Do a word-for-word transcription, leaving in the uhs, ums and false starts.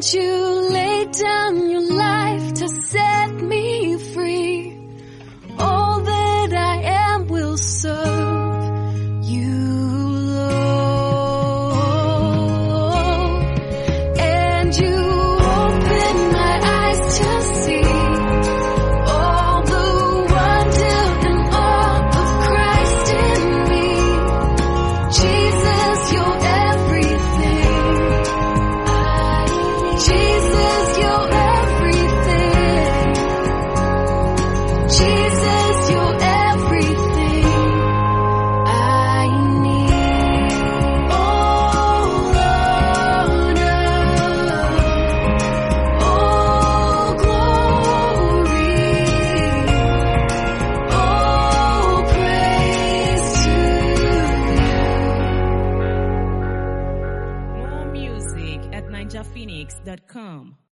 And you laid down your life to set me free. All that I am will serve you, Lord. And you opened my eyes to see all the wonder and awe of Christ in me. Jesus, you're everything. Jesus, you're everything. Jesus, you're everything I need. All honor, all glory, all praise to you. More music at ninja phoenix dot com.